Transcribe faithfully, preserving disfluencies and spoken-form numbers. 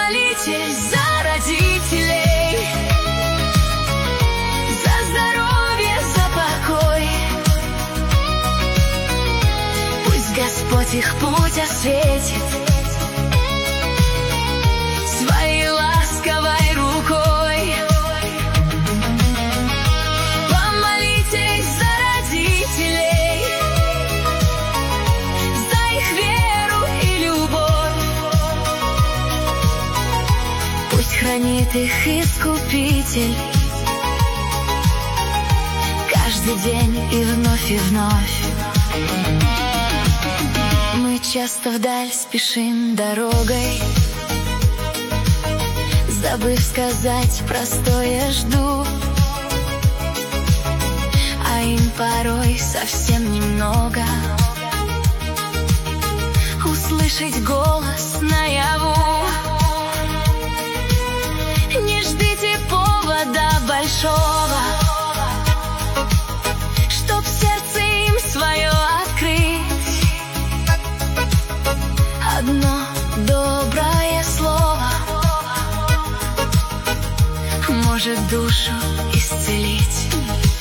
Помолитесь за родителей, за здоровье, за покой. Пусть Господь их путь осветит своей ласковой рукой. Помолитесь за родителей, за их веру и любовь. Пусть хранит их Искупитель каждый день и вновь и вновь. Мы часто вдаль спешим дорогой, забыв сказать простое «жду», а им порой совсем немного услышать голос наяву. Не ждите повода большого, чтоб сердце им свое открыть. Одно доброе слово может душу исцелить.